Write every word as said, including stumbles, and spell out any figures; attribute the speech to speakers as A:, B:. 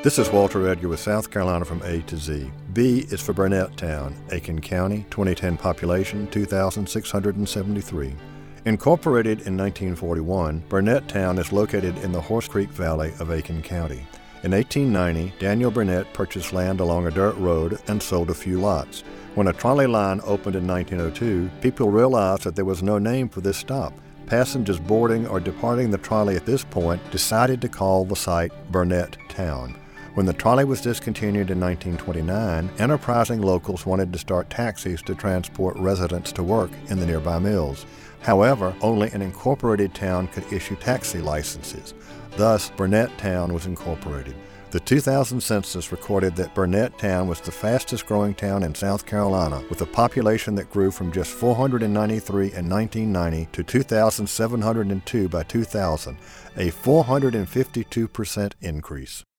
A: This is Walter Edgar with South Carolina from A to Z. B is for Burnett Town, Aiken County, twenty ten population, two thousand six hundred seventy-three. Incorporated in nineteen forty-one, Burnett Town is located in the Horse Creek Valley of Aiken County. In eighteen ninety, Daniel Burnett purchased land along a dirt road and sold a few lots. When a trolley line opened in nineteen oh two, people realized that there was no name for this stop. Passengers boarding or departing the trolley at this point decided to call the site Burnett Town. When the trolley was discontinued in nineteen twenty-nine, enterprising locals wanted to start taxis to transport residents to work in the nearby mills. However, only an incorporated town could issue taxi licenses. Thus, Burnett Town was incorporated. The two thousand census recorded that Burnett Town was the fastest growing town in South Carolina, with a population that grew from just four hundred ninety-three in nineteen ninety to two thousand seven hundred two by two thousand, a four hundred fifty-two percent increase.